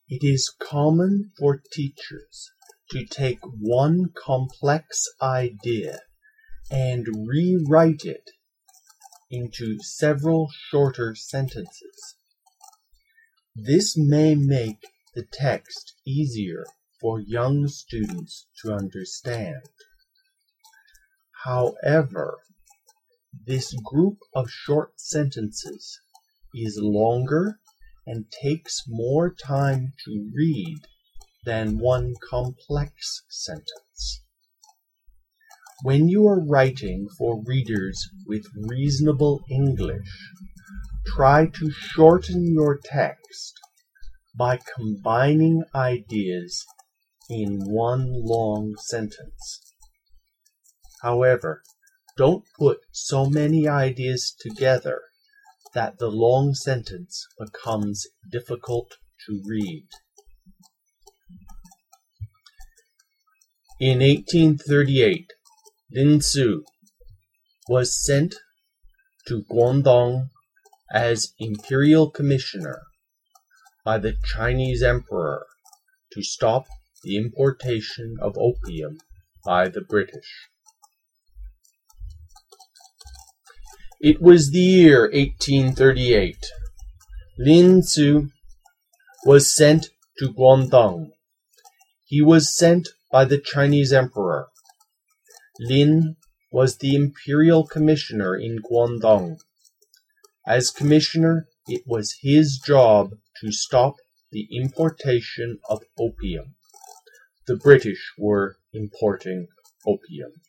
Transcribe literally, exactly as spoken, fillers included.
It is common for teachers to take one complex idea and rewrite it into several shorter sentences. This may make the text easier for young students to understand. However, this group of short sentences is longer and takes more time to read than one complex sentence. When you are writing for readers with reasonable English, try to shorten your text by combining ideas in one long sentence. However, don't put so many ideas together that the long sentence becomes difficult to read. In eighteen thirty-eight, Lin Su was sent to Guangdong as imperial commissioner by the Chinese emperor to stop the importation of opium by the British. It was the year eighteen thirty-eight. Lin Su was sent to Guangdong. He was sent by the Chinese emperor. Lin was the imperial commissioner in Guangdong. As commissioner, it was his job to stop the importation of opium. The British were importing opium.